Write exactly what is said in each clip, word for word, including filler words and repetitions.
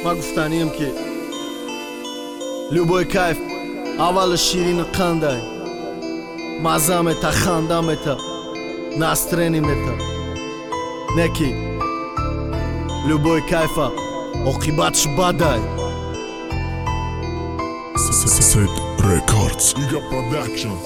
ما گفتنیم که любой кайф аввалаш ширини қандай мазамета хандамета настренимета не ки любой кайфа оқибатш бадай Set Records Giga Production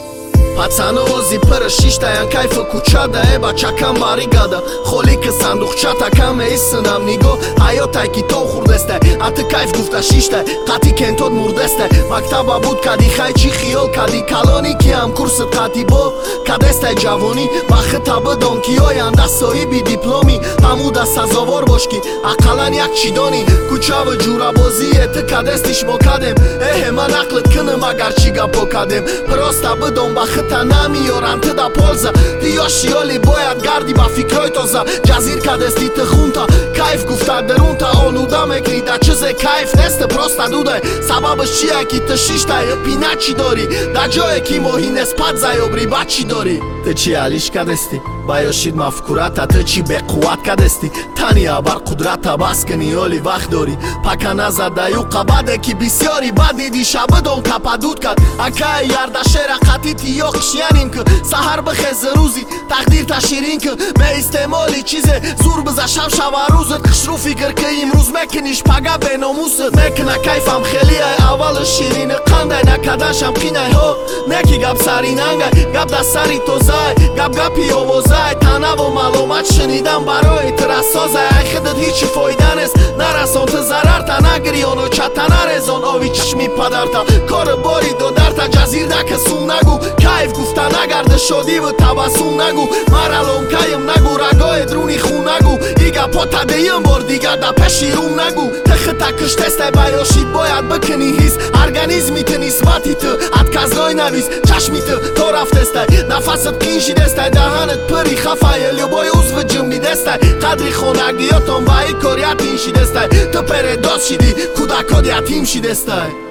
пацанози пара шиштаян кайфа кучада эба чакам баригада холика сандухчата кам эйсынам нигоҳ ҳаётай ки то хурдестай ати кайф гуфта шиштай қати кентод мурдестай мактаба буд кади хай чи хиёл кади калони ки ам курсат қати бо кадестай ҷавонӣ бахта бидон ки оянда соҳиби дипломи ҳамуда сазовор бош ки ақаллан як чӣ донӣ кучава ҷурабозие ти кадестиш мо кадем эҳе ман ақлит кунам агар чӣ гапо кадем просто бидон бахта намиёрам ти да полза ти ёши оли бояд гарди ба фикрҳои тоза ҷазир кадести ти хунта кайф гуфта дарунта олуда мекунӣ да чизе кайф несте просто дудай сабабаш чия ки ти шиштай пина чӣ дорӣ да ҷое ки моҳӣ неспат заёбри ба чӣ дорӣ ти чӣ алиш кадести ба ёшид мафкурата ти чӣ беқувват кадести тани абар қудрата бас кунӣ оли вақт дорӣ пака назада юқа баде ки бисёри бад диди шабидон кападуд кад акаи ярдашера қати ти ёқиш яним ки саҳар бихези рӯзи тақдирта ширин ки меистемоли чизе зур биза шам шава рӯзит қишру фикр ки имрӯз мекуниш пага беномусит мекуна кайфам хелиай аввалу ширини қандай накаданшам қинай ҳо неки гап сари нангай гап да сари тозай гап гапи овозай танаву маломат шинидан барои ти расозай ай хидит ҳичи фоида нест нарасон ти зарарта нагири оночата нарезон ови чишми падарта кори бори додарта ҷазирдака сум нагу кайф гуфта нагарди шодиву табассум нагу маралом кайм нагу рагои друни хун нагу ига потадеюм бор дигар да пеши рум нагу ти хита киштестай ба ёшид бояд бикунӣ ҳис организми ти нисбати ти отказной навис чашми ти то рафтестай нафасит қин шидестай даҳанит пири хафае любой узви ҷимидестай қадри хонагиётон ба и кор ятин шидестай ти передоз шиди кӯдакот ятим шидестай